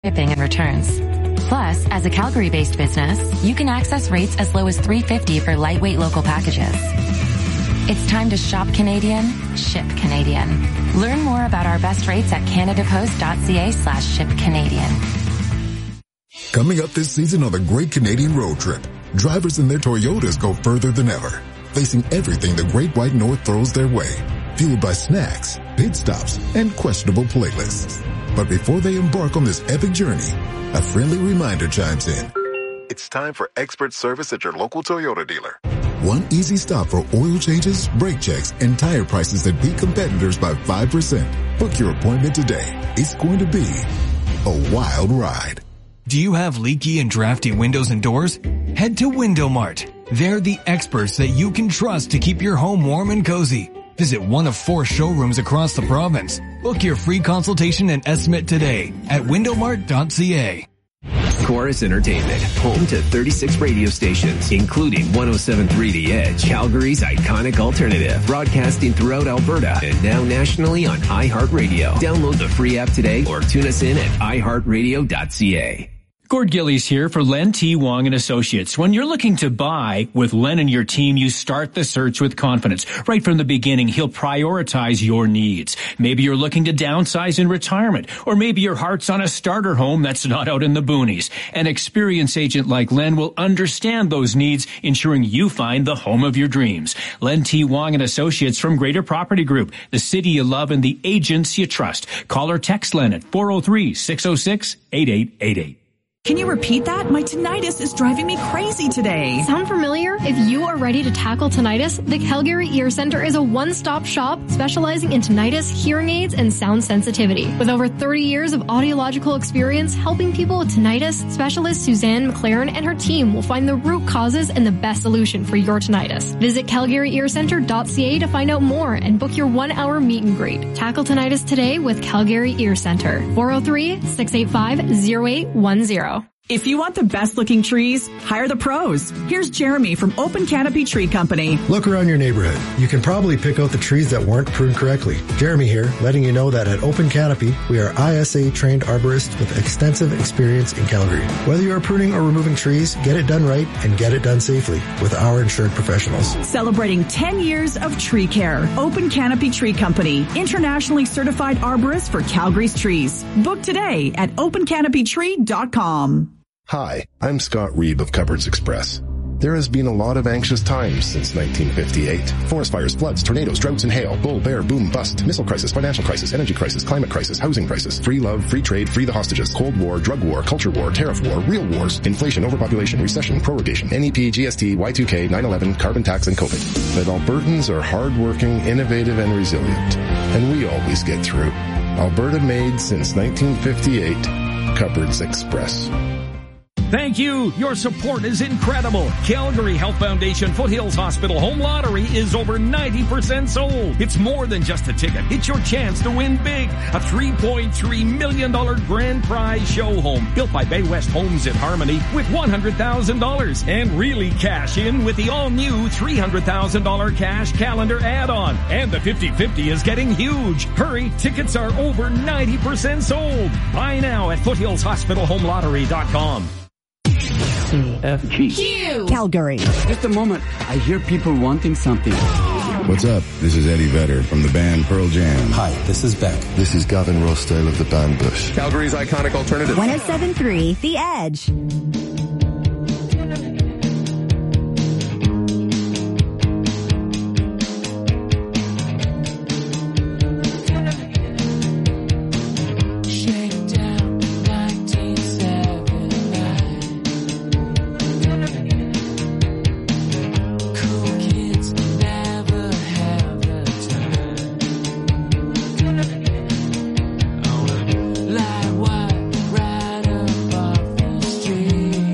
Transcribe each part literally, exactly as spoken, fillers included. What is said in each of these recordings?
shipping and returns. Plus, as a Calgary-based business, you can access rates as low as three dollars and fifty cents for lightweight local packages. It's time to shop Canadian, ship Canadian. Learn more about our best rates at canadapost.ca slash ship Canadian. Coming up this season on the Great Canadian Road Trip, drivers in their Toyotas go further than ever, facing everything the Great White North throws their way, fueled by snacks, pit stops, and questionable playlists. But before they embark on this epic journey, a friendly reminder chimes in. It's time for expert service at your local Toyota dealer. One easy stop for oil changes, brake checks, and tire prices that beat competitors by five percent. Book your appointment today. It's going to be a wild ride. Do you have leaky and drafty windows and doors? Head to Window Mart. They're the experts that you can trust to keep your home warm and cozy. Visit one of four showrooms across the province. Book your free consultation and estimate today at window mart dot c a. Chorus Entertainment, home to thirty-six radio stations, including one oh seven point three The Edge, Calgary's iconic alternative, broadcasting throughout Alberta and now nationally on iHeartRadio. Download the free app today or tune us in at i heart radio dot c a. Gord Gillies here for Len T. Wong and Associates. When you're looking to buy with Len and your team, you start the search with confidence. Right from the beginning, he'll prioritize your needs. Maybe you're looking to downsize in retirement, or maybe your heart's on a starter home that's not out in the boonies. An experienced agent like Len will understand those needs, ensuring you find the home of your dreams. Len T. Wong and Associates from Greater Property Group, the city you love and the agents you trust. Call or text Len at four oh three, six oh six, eight eight eight eight. Can you repeat that? My tinnitus is driving me crazy today. Sound familiar? If you are ready to tackle tinnitus, the Calgary Ear Center is a one-stop shop specializing in tinnitus, hearing aids, and sound sensitivity. With over thirty years of audiological experience helping people with tinnitus, specialist Suzanne McLaren and her team will find the root causes and the best solution for your tinnitus. Visit calgary ear center dot c a to find out more and book your one-hour meet and greet. Tackle tinnitus today with Calgary Ear Center. four oh three, six eight five, oh eight one oh. If you want the best looking trees, hire the pros. Here's Jeremy from Open Canopy Tree Company. Look around your neighborhood. You can probably pick out the trees that weren't pruned correctly. Jeremy here, letting you know that at Open Canopy, we are I S A trained arborists with extensive experience in Calgary. Whether you are pruning or removing trees, get it done right and get it done safely with our insured professionals. Celebrating ten years of tree care. Open Canopy Tree Company, internationally certified arborist for Calgary's trees. Book today at open canopy tree dot com. Hi, I'm Scott Reeb of Cupboards Express. There has been a lot of anxious times since nineteen fifty-eight. Forest fires, floods, tornadoes, droughts and hail, bull, bear, boom, bust, missile crisis, financial crisis, energy crisis, climate crisis, housing crisis, free love, free trade, free the hostages, Cold War, drug war, culture war, tariff war, real wars, inflation, overpopulation, recession, prorogation, N E P, G S T, Y two K, nine eleven, carbon tax, and COVID. But Albertans are hardworking, innovative, and resilient. And we always get through. Alberta made since nineteen fifty-eight. Cupboards Express. Thank you. Your support is incredible. Calgary Health Foundation Foothills Hospital Home Lottery is over ninety percent sold. It's more than just a ticket. It's your chance to win big. A three point three million dollars grand prize show home built by Bay West Homes in Harmony with one hundred thousand dollars. And really cash in with the all-new three hundred thousand dollars cash calendar add-on. And the fifty fifty is getting huge. Hurry, tickets are over ninety percent sold. Buy now at foothills hospital home lottery dot com. C F G. Q. Calgary. Just a moment. I hear people wanting something. What's up? This is Eddie Vedder from the band Pearl Jam. Hi, this is Beck. This is Gavin Rossdale of the band Bush. Calgary's iconic alternative. one oh seven point three The Edge. Like what right above the street.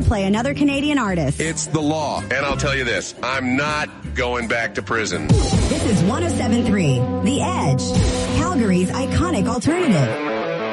play another Canadian artist. It's the law. And I'll tell you this, I'm not going back to prison. This is one oh seven point three The Edge, Calgary's iconic alternative.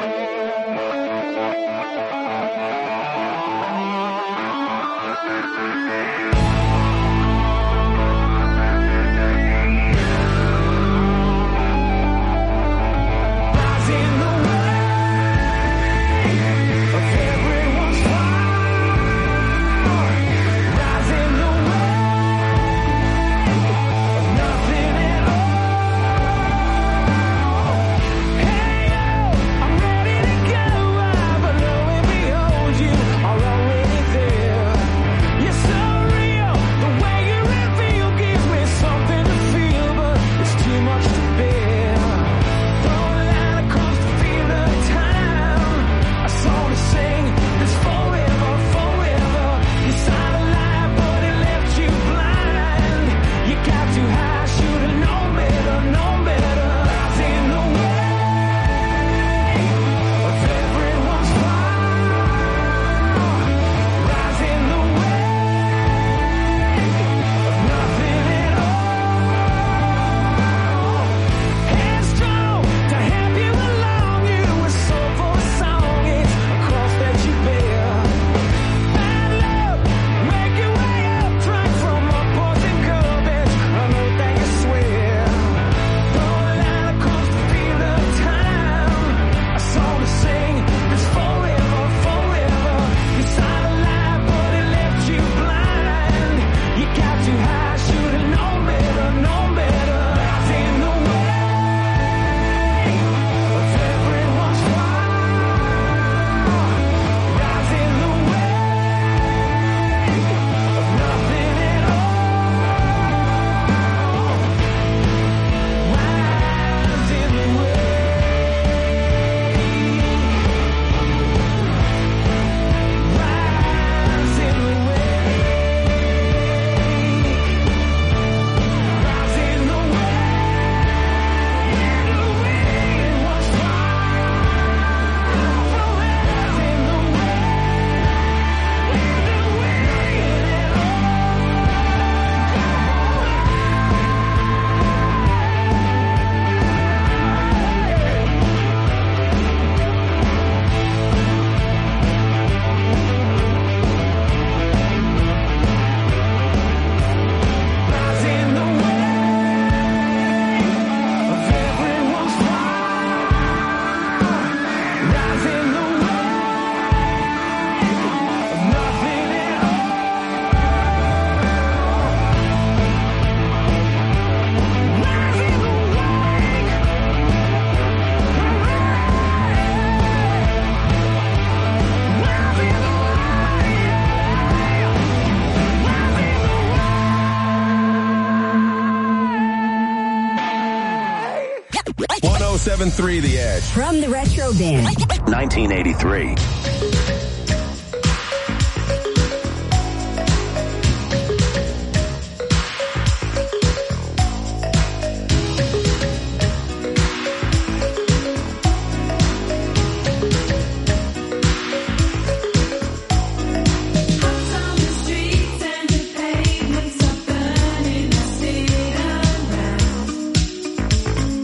one oh seven point three The Edge. From the Retro Bin. nineteen eighty-three.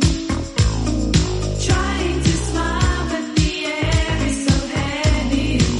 Trying to smile, but the air is so heavy.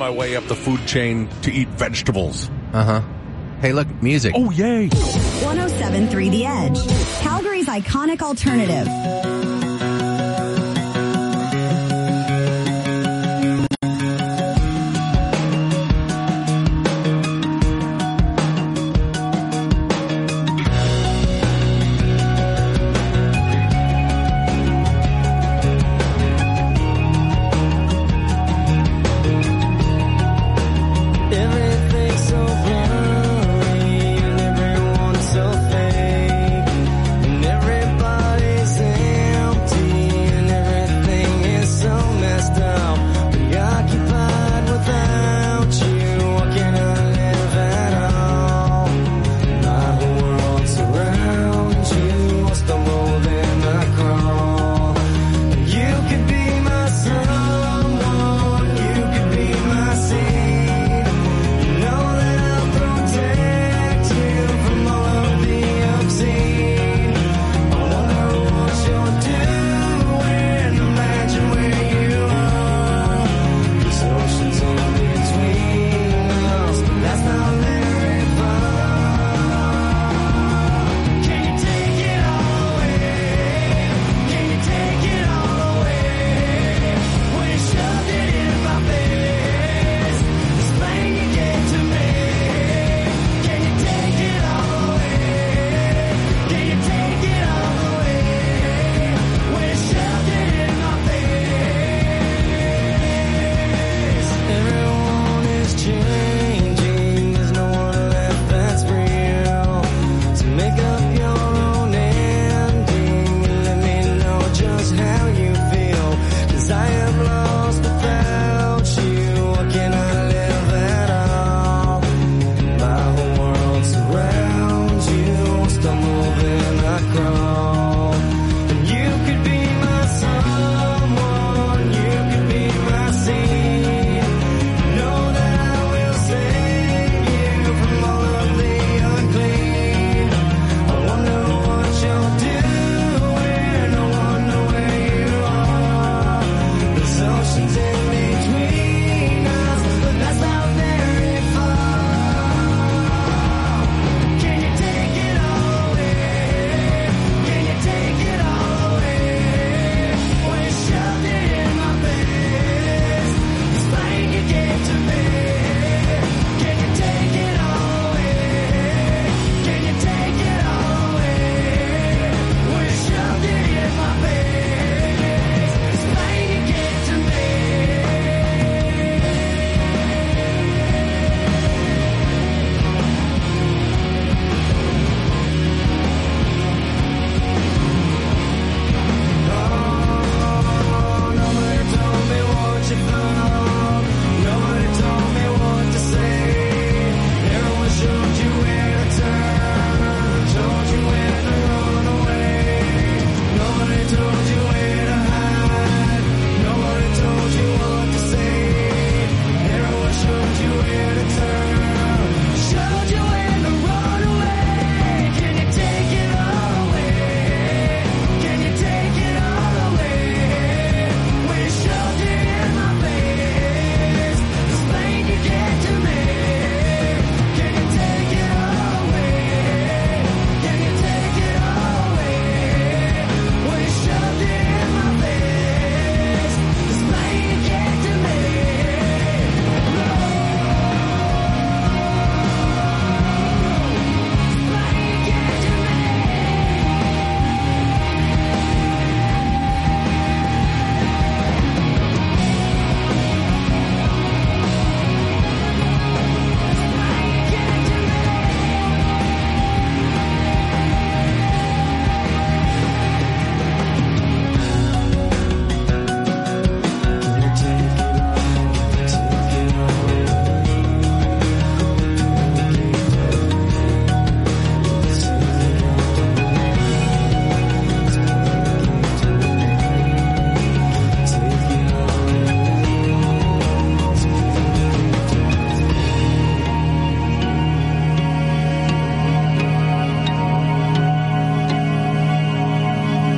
my way up the food chain to eat vegetables. Uh-huh. Hey, look, music. Oh, yay. one oh seven point three The Edge, Calgary's iconic alternative.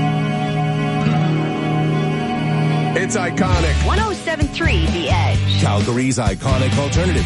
It's iconic. one oh seven point three The Edge. Calgary's iconic alternative.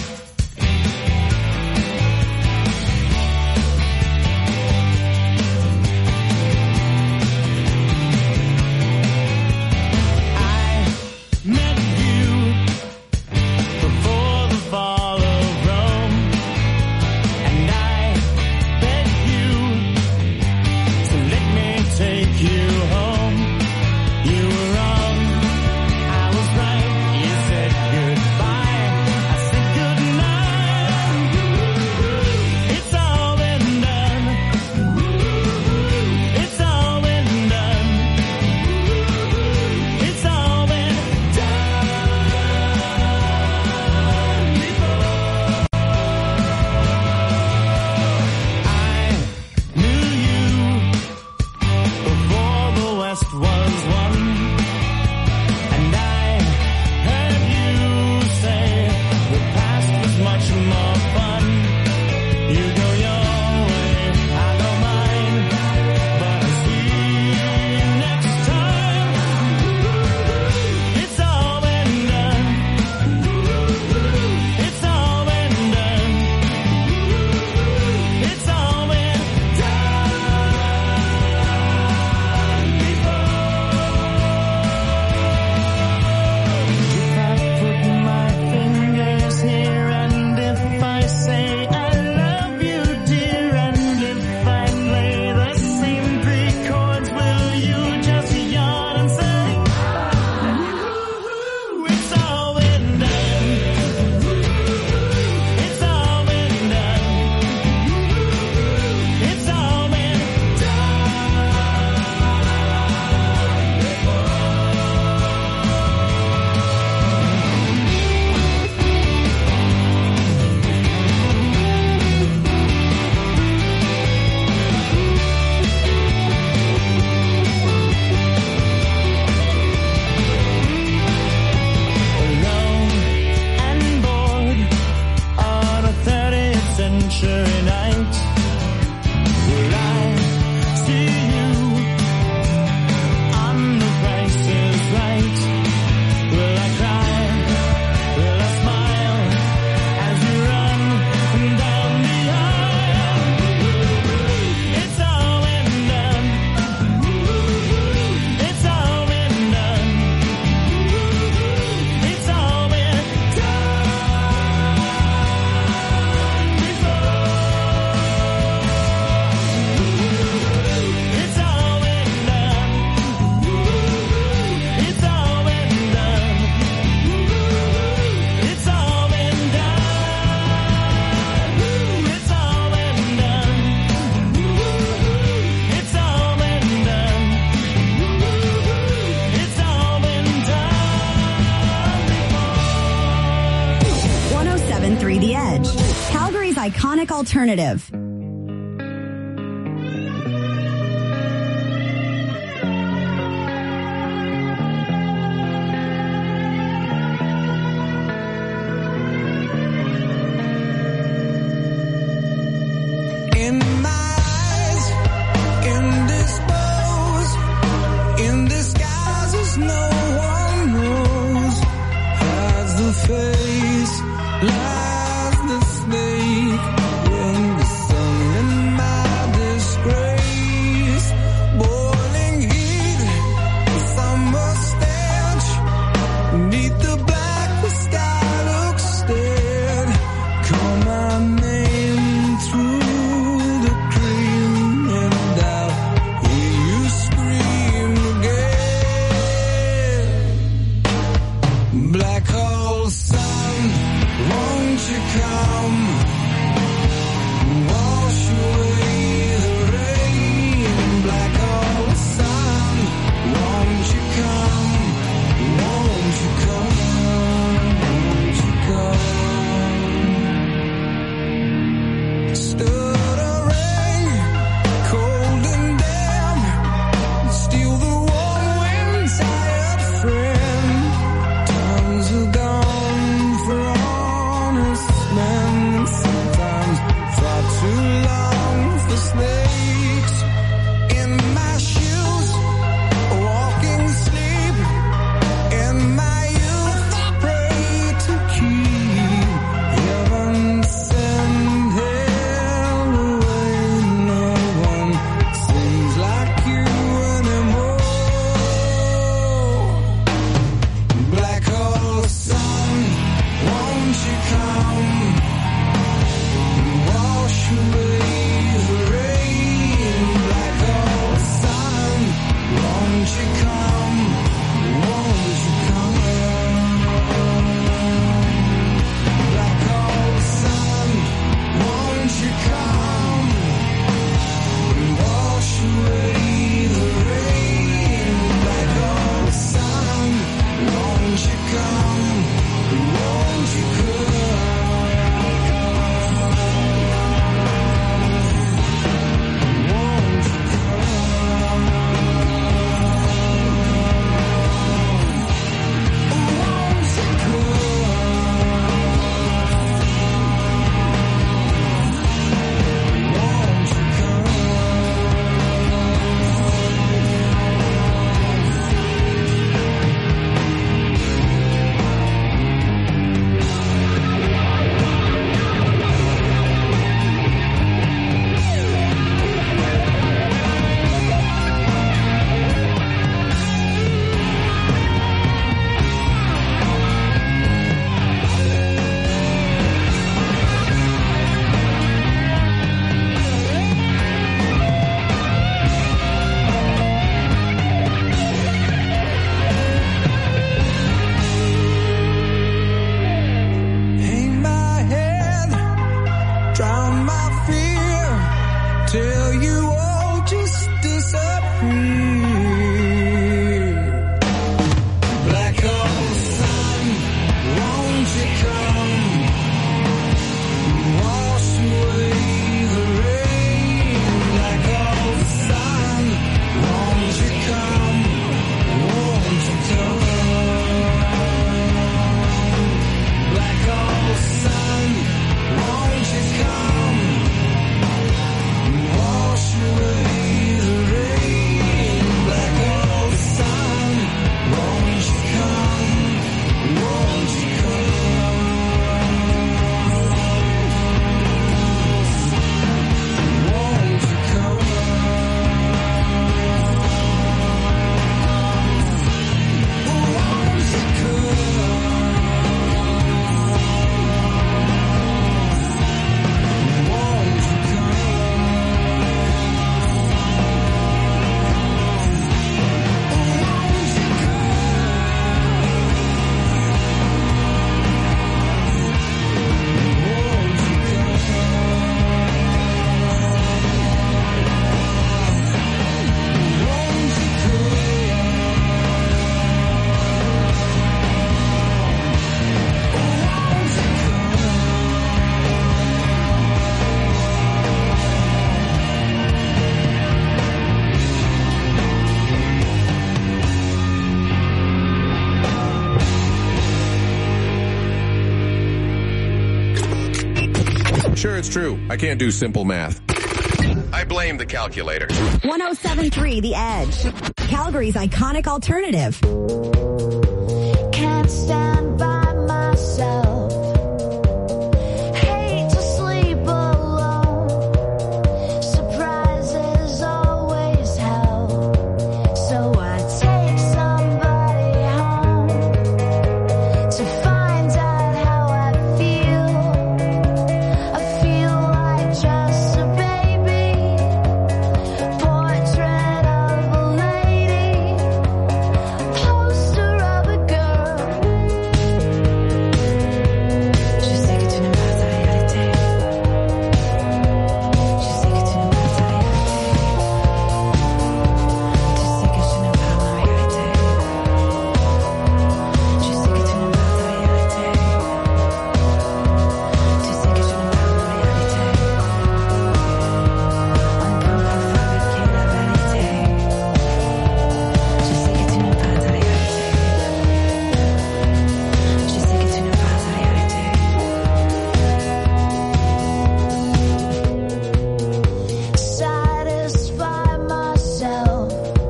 Iconic alternative. Sure, it's true. I can't do simple math. I blame the calculator. one oh seven point three The Edge. Calgary's iconic alternative. Can't stand by myself. Hate to sleep alone. Surprises always help. So I take somebody home to find out how I feel. I feel like just a baby. Portrait of a lady. Poster of a girl. Je sais que tu n'aimes pas ta réalité. Je sais que tu n'aimes pas ta réalité. Tu sais que je n'aime pas ma réalité. Je sais que tu n'aimes pas ta réalité. Tu sais que je n'aime pas ma réalité. On ne peut pas fabriquer la vérité. Je sais que tu n'aimes pas ta réalité. Je sais que tu n'aimes pas ta réalité. Satisfy myself.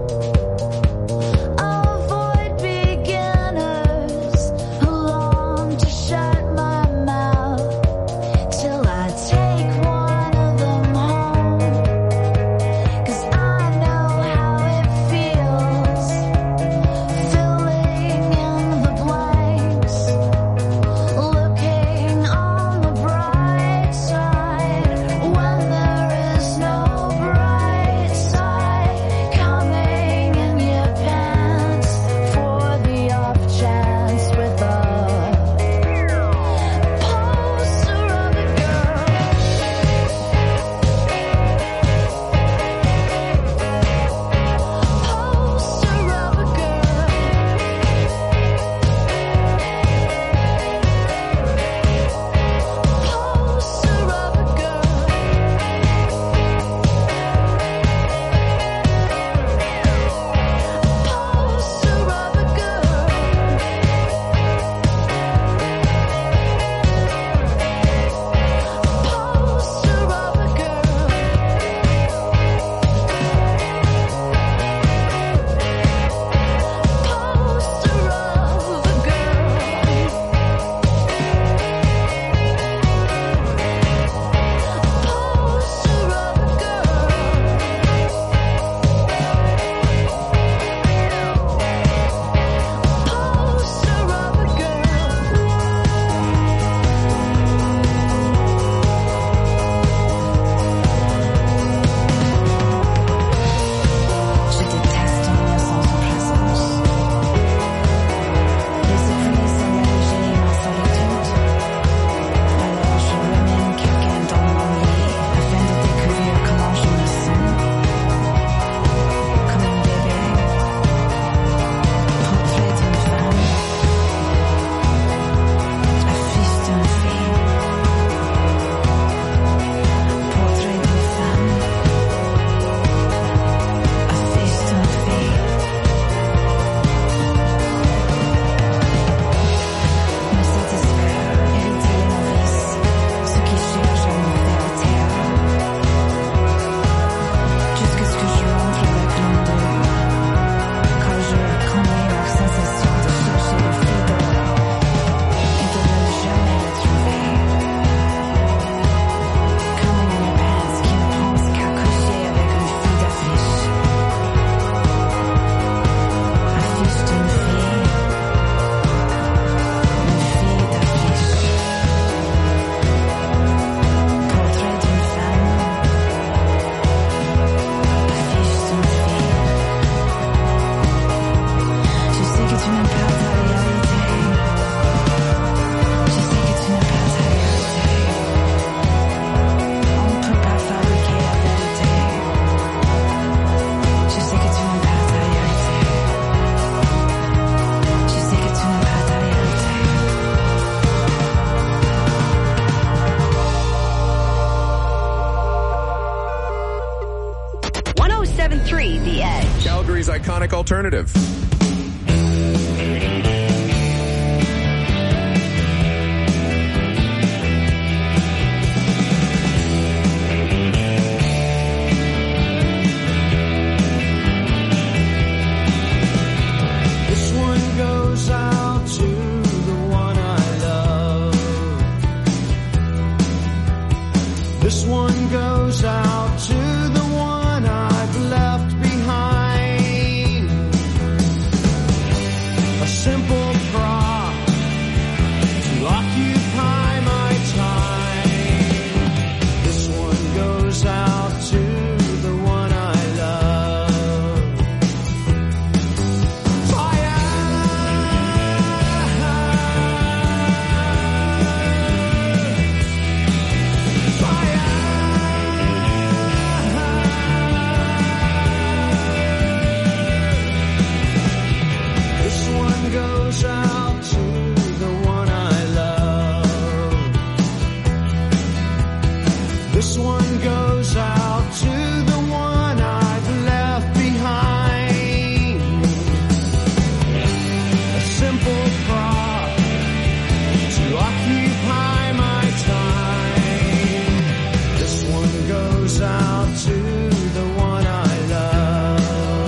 Avoid beginners who long to shut my mouth till I take one of them home. 'Cause I know how it feels, filling in the blanks, looking on the bright side when there is no bright side, coming in your pants for the off chance with a poster of a girl. Poster of a girl. Poster of a girl. Poster of a girl. Poster of a girl. Poster of a girl. Poster of a girl. Poster of a Je déteste ton innocence en présence. Les ouvriers s'allègent ma solitude. Alors je ramène quelqu'un dans mon lit afin de découvrir comment je me sens. Comme un bébé. Portrait d'une femme. Affiche d'une fille. Portrait d'une femme. Affiche d'une fille. Me satisfaire, hériter les novices, ceux qui cherchent à me faire taire. Jusqu'à ce que je rentre avec l'ennui, car je connais leur sensation de chercher le fidèle et de ne jamais le trouver. Comme une pince qui ne pense qu'à coucher avec une fille d'affiche. Affiche d'une fille. Une fille d'affiche. Portrait d'une femme. Affiche d'une fille. Je sais que tu n'aimes pas ta réalité. Je sais que tu n'aimes pas ta réalité. On ne peut pas fabriquer la vérité. Je sais que tu n'aimes pas ta réalité. Je sais que tu n'aimes pas ta réalité. one oh seven point three The Edge. Calgary's iconic alternative. This one goes out to the one I've left behind. A simple prop to occupy my time. This one goes out to the one I love. Fire! This one goes out to the one I love. This one goes out to the one I've left behind. A simple prop to occupy my time. This one goes out to the one I love.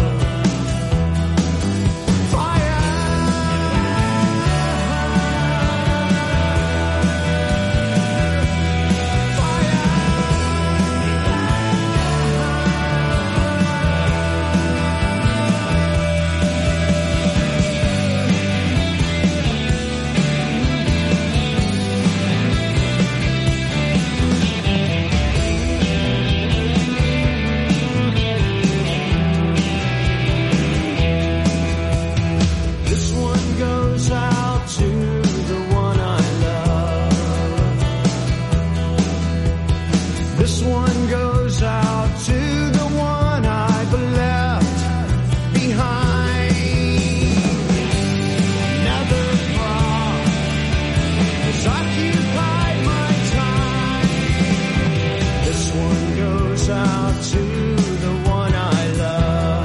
This one goes out to the one I love. This one goes out to the one I've left behind. Another prop has occupied my time. This one goes out to the one I love.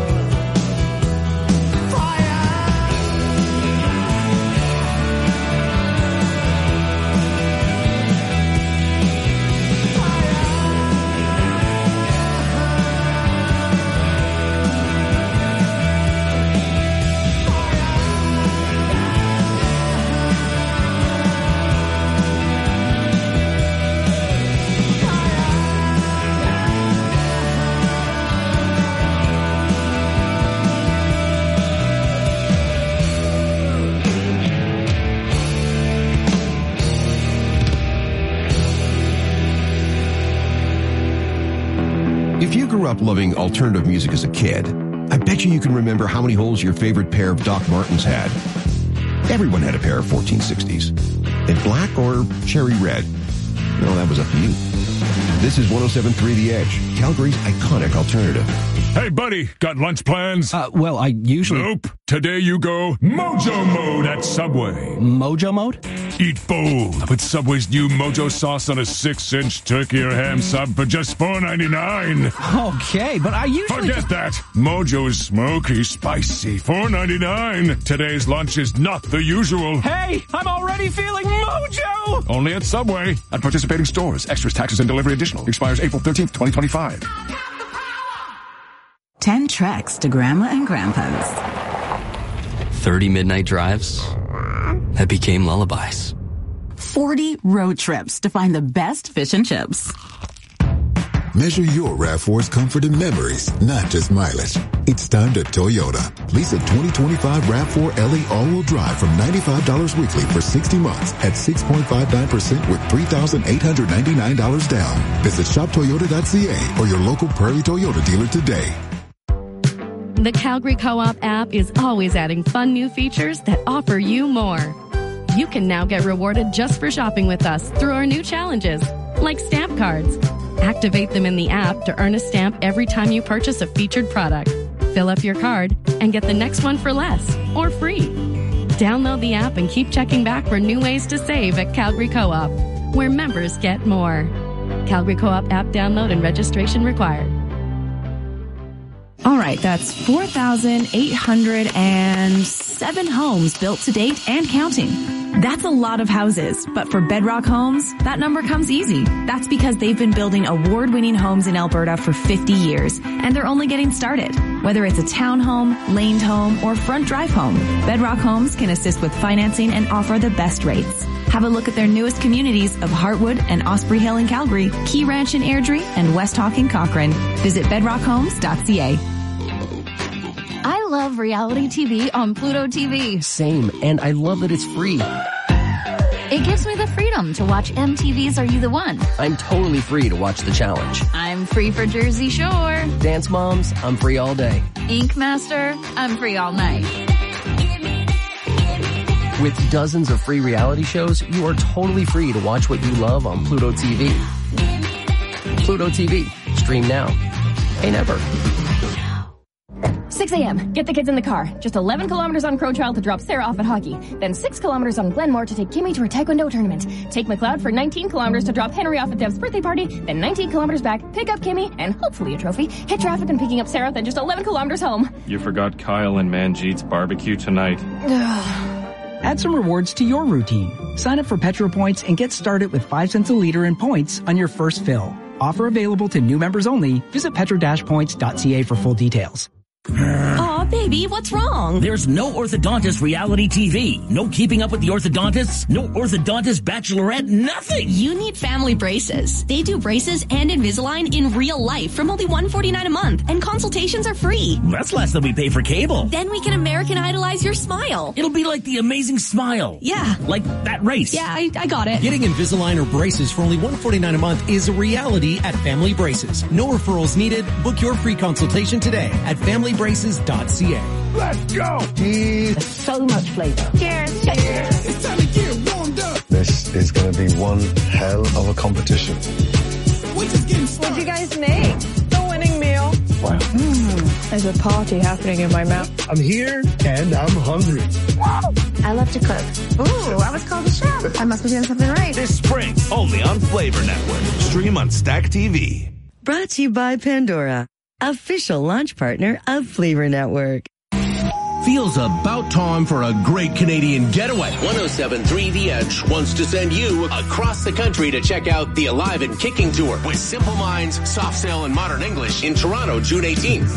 If you grew up loving alternative music as a kid, I bet you you can remember how many holes your favorite pair of Doc Martens had. Everyone had a pair of fourteen sixties. In black or cherry red. No, that was up to you. This is one oh seven point three The Edge, Calgary's iconic alternative. Hey, buddy, got lunch plans? Uh, well, I usually... Nope. Today you go Mojo Mode at Subway. Mojo Mode? Eat bold with Subway's new Mojo sauce on a six-inch turkey or ham sub for just four ninety-nine. Okay, but I usually... Forget that. Mojo's smoky, spicy, four ninety-nine. Today's lunch is not the usual. Hey, I'm already feeling Mojo! Only at Subway. At participating stores. Extras, taxes, and delivery additional. Expires April thirteenth, twenty twenty-five. Ten treks to Grandma and Grandpa's. thirty midnight drives that became lullabies. forty road trips to find the best fish and chips. Measure your RAV four's comfort and memories, not just mileage. It's time to Toyota. Lease a twenty twenty-five RAV four L E all-wheel drive from ninety-five dollars weekly for sixty months at six point five nine percent with three thousand eight hundred ninety-nine dollars down. Visit shop toyota dot c a or your local Prairie Toyota dealer today. The Calgary Co-op app is always adding fun new features that offer you more. You can now get rewarded just for shopping with us through our new challenges, like stamp cards. Activate them in the app to earn a stamp every time you purchase a featured product. Fill up your card and get the next one for less or free. Download the app and keep checking back for new ways to save at Calgary Co-op, where members get more. Calgary Co-op app download and registration required. All right, that's four thousand eight hundred seven homes built to date and counting. That's a lot of houses, but for Bedrock Homes, that number comes easy. That's because they've been building award-winning homes in Alberta for fifty years, and they're only getting started. Whether it's a townhome, laned home, or front drive home, Bedrock Homes can assist with financing and offer the best rates. Have a look at their newest communities of Heartwood and Osprey Hill in Calgary, Key Ranch in Airdrie, and West Hawk in Cochrane. Visit bedrock homes dot c a. I love reality T V on Pluto T V. Same, and I love that it's free. It gives me the freedom to watch M T V's Are You the One? I'm totally free to watch The Challenge. I'm free for Jersey Shore. Dance Moms, I'm free all day. Ink Master, I'm free all night. With dozens of free reality shows, you are totally free to watch what you love on Pluto T V. Pluto T V. Stream now. Pay never. six a.m. Get the kids in the car. Just eleven kilometers on Crow Trail to drop Sarah off at hockey. Then six kilometers on Glenmore to take Kimmy to her taekwondo tournament. Take McLeod for nineteen kilometers to drop Henry off at Dev's birthday party. Then nineteen kilometers back, pick up Kimmy, and hopefully a trophy. Hit traffic and picking up Sarah, then just eleven kilometers home. You forgot Kyle and Manjeet's barbecue tonight. Add some rewards to your routine. Sign up for Petro Points and get started with five cents a liter in points on your first fill. Offer available to new members only. Visit petro dash points dot c a for full details. Aw, baby, what's wrong? There's no Orthodontist reality T V. No keeping up with the orthodontists. No orthodontist bachelorette. Nothing. You need family braces. They do braces and Invisalign in real life from only one hundred forty-nine dollars a month, and consultations are free. That's less than we pay for cable. Then we can American Idolize your smile. It'll be like The Amazing Smile. Yeah. Like that race. Yeah, I, I got it. Getting Invisalign or braces for only one hundred forty-nine dollars a month is a reality at Family Braces. No referrals needed. Book your free consultation today at family braces dot c a. Let's go! There's so much flavor. Cheers. Cheers. It's time to get warmed up. This is going to be one hell of a competition. We're just getting started. What'd you guys make? The winning meal. Wow. Mm, there's a party happening in my mouth. I'm here and I'm hungry. I love to cook. Ooh, I was called a chef. I must be doing something right. This spring, only on Flavor Network. Stream on Stack T V. Brought to you by Pandora, official launch partner of Flavor Network. Feels about time for a great Canadian getaway. one oh seven point three The Edge wants to send you across the country to check out the Alive and Kicking Tour with Simple Minds, Soft Sail, and Modern English in Toronto, June eighteenth.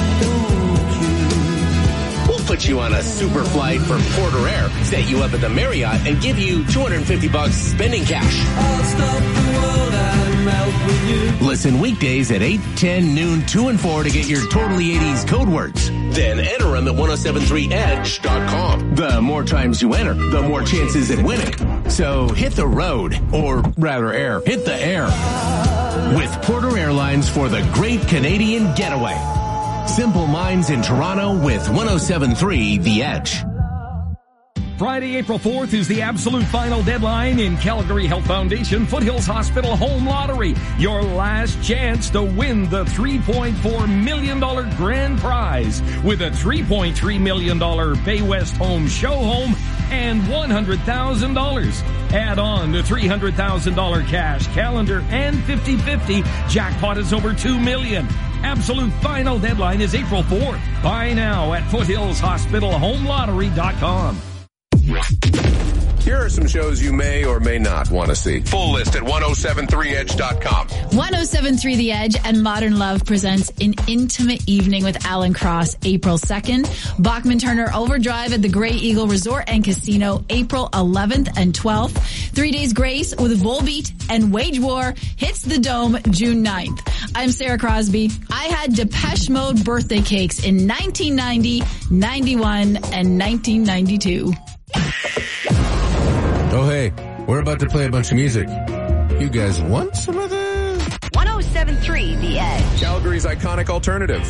We'll put you on a super flight from Port Air, set you up at the Marriott, and give you two hundred fifty bucks spending cash. I'll stop the world and melt with you. Listen weekdays at eight, ten, noon, two, and four to get your totally eighties code words. Then enter them at ten seventy-three edge dot com. The more times you enter, the more chances at winning. So hit the road, or rather air, hit the air with Porter Airlines for the Great Canadian Getaway. Simple Minds in Toronto with ten seventy-three The Edge. Friday, April fourth is the absolute final deadline in Calgary Health Foundation Foothills Hospital Home Lottery. Your last chance to win the three point four million dollars grand prize with a three point three million dollars Bay West Home Show Home and one hundred thousand dollars. Add on the three hundred thousand dollars cash, calendar, and fifty-fifty. Jackpot is over two million dollars. Absolute final deadline is April fourth. Buy now at foothills hospital home lottery dot com. Here are some shows you may or may not want to see. Full list at ten seventy-three edge dot com. ten seventy-three The Edge and Modern Love presents An Intimate Evening with Alan Cross, April second. Bachman Turner Overdrive at the Grey Eagle Resort and Casino, April eleventh and twelfth. Three Days Grace with Volbeat and Wage War hits the Dome June ninth. I'm Sarah Crosby. I had Depeche Mode birthday cakes in nineteen ninety, ninety-one, and nineteen ninety-two. Oh, hey, we're about to play a bunch of music. You guys want some of this? ten seventy-three The Edge. Calgary's iconic alternative.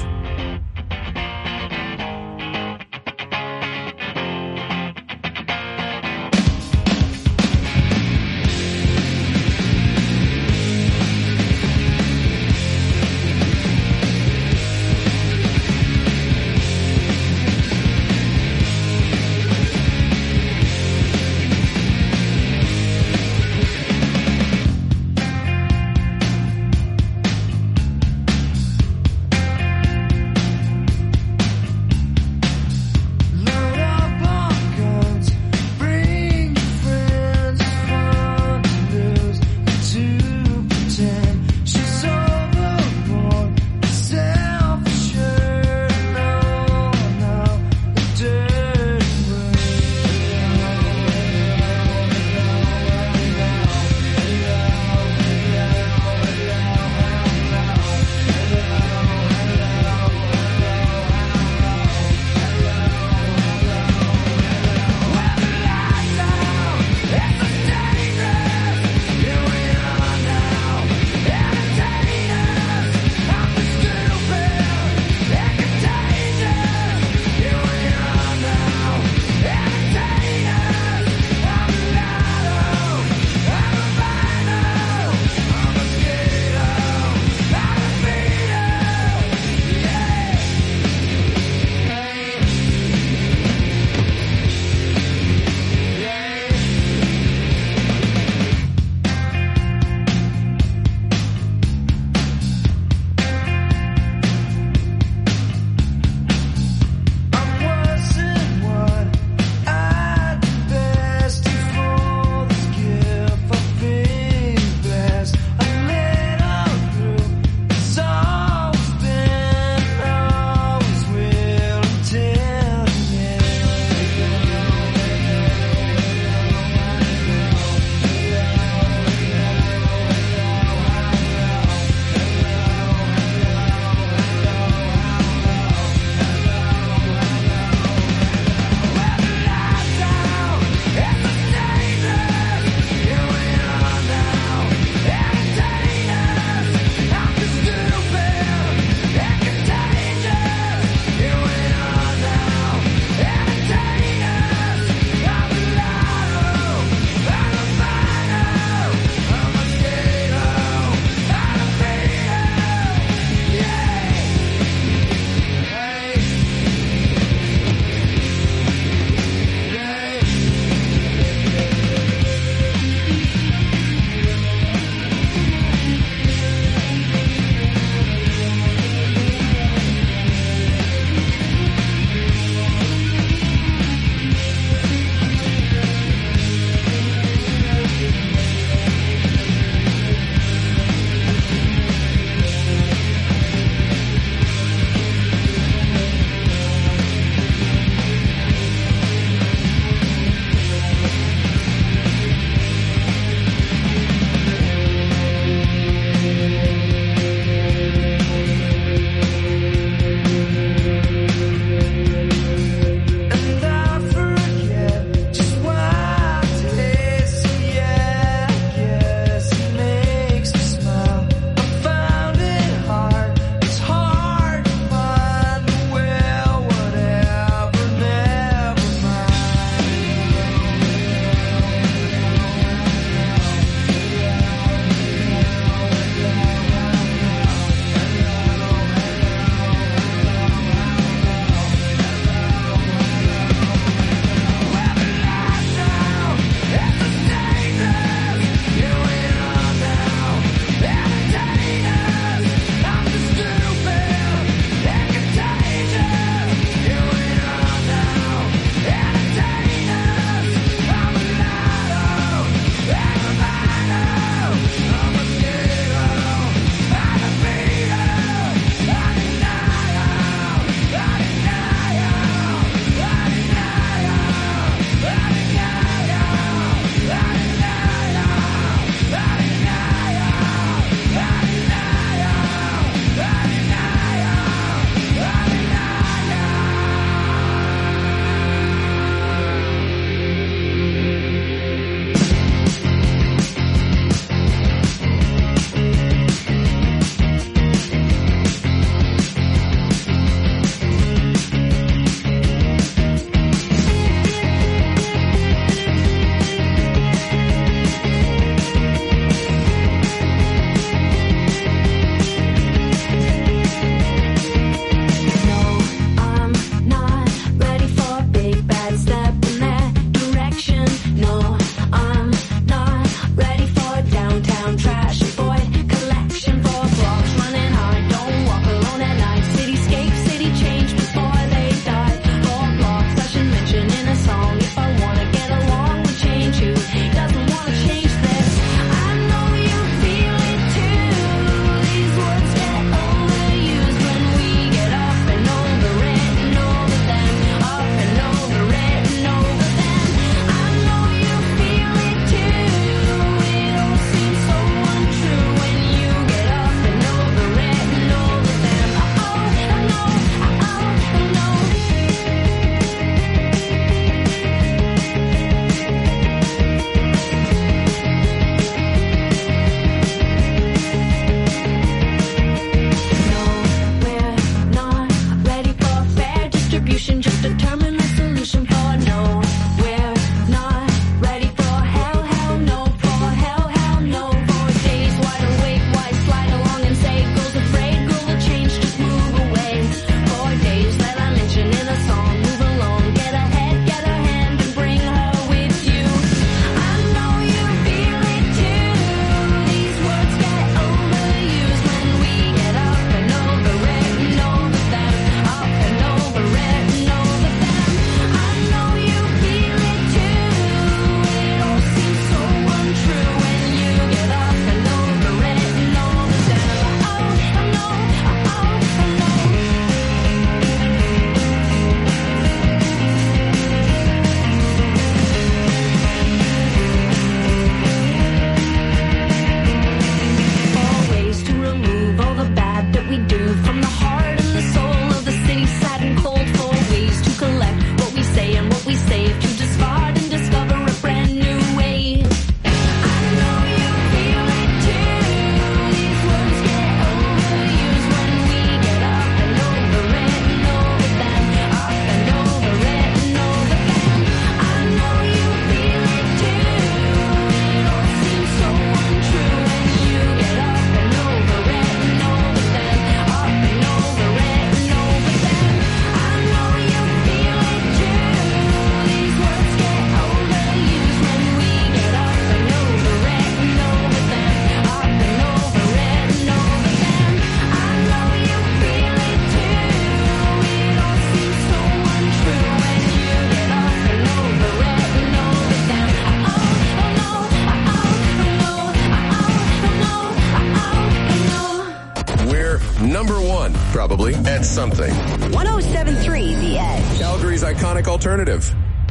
Number one, probably, at something. one oh seven point three The Edge. Calgary's iconic alternative.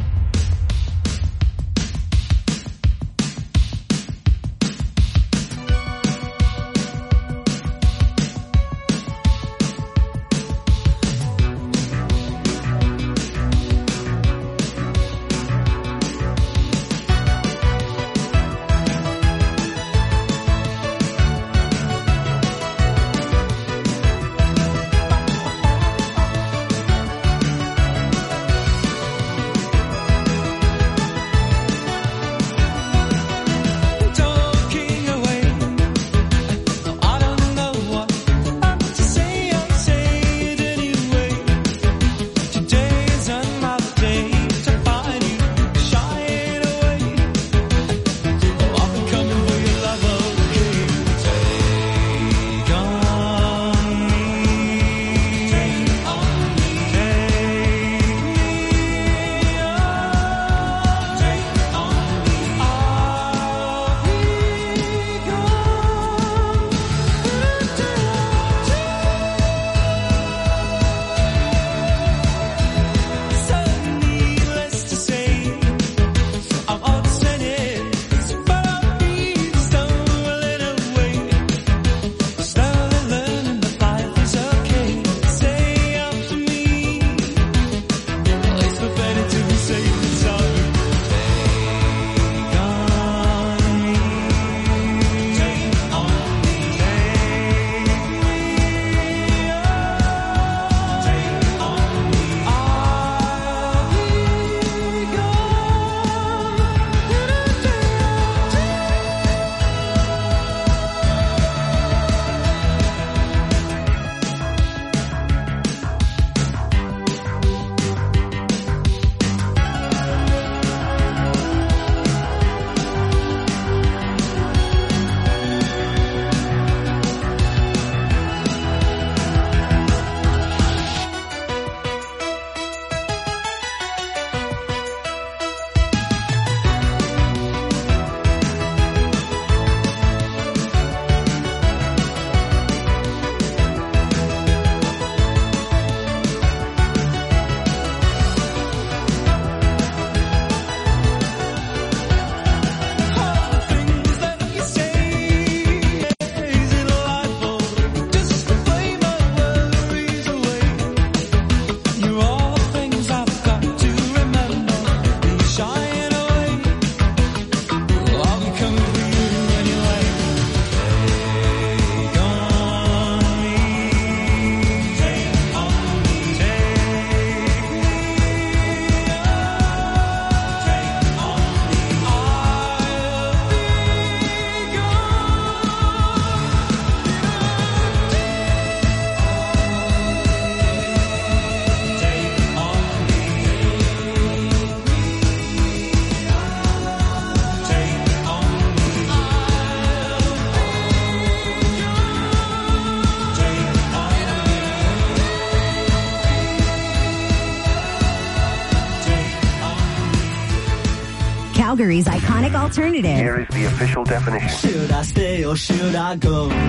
Calgary's iconic alternative. Here is the official definition. Should I stay or should I go? I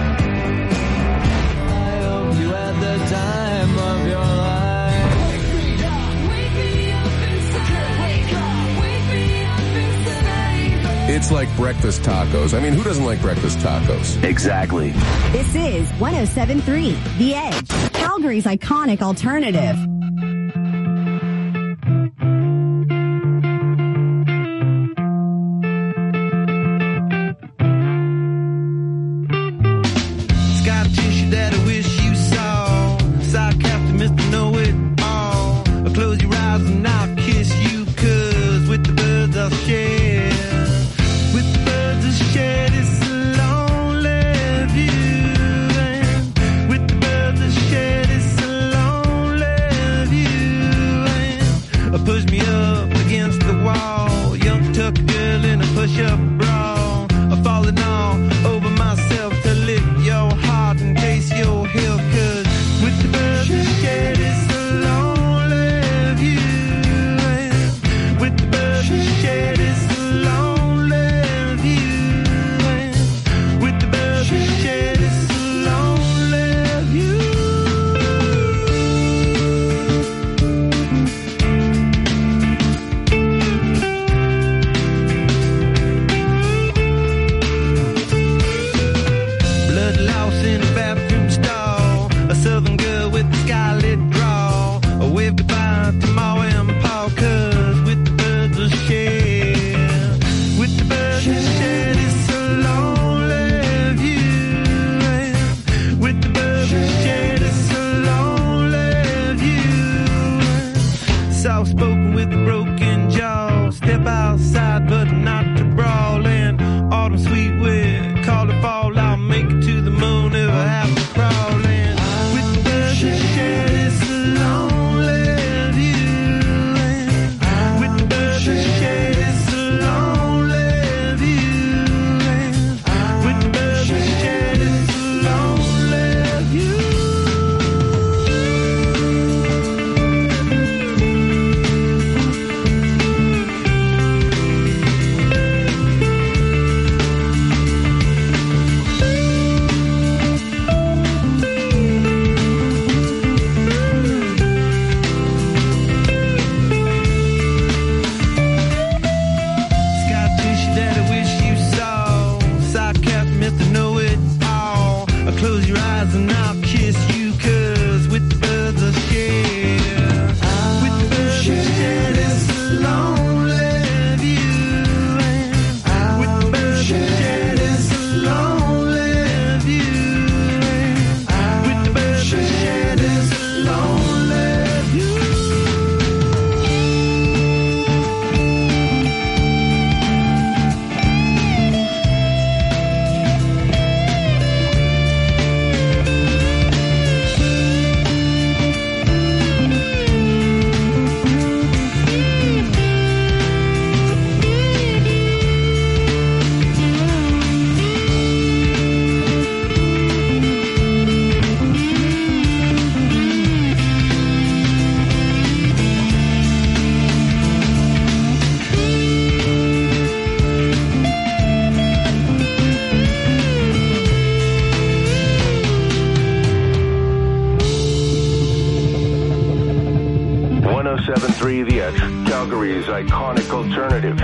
hope you had the time of your life. Wake me up, wake me up inside. Wake up, wake me up inside. It's like breakfast tacos. I mean, who doesn't like breakfast tacos? Exactly. This is one oh seven point three The Edge, Calgary's iconic alternative. With the birds that shed, it's a lonely three The Edge, Calgary's iconic alternative.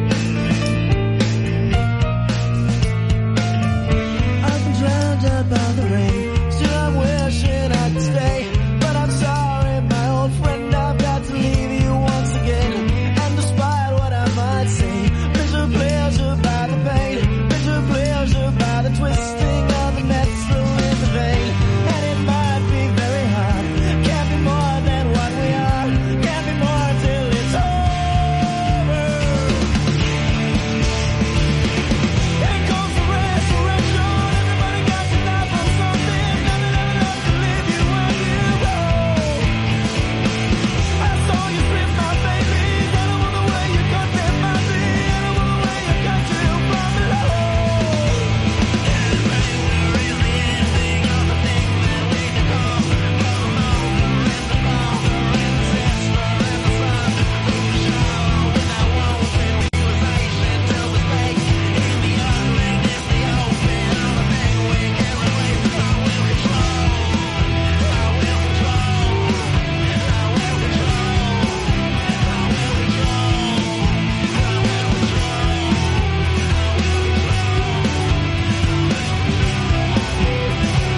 About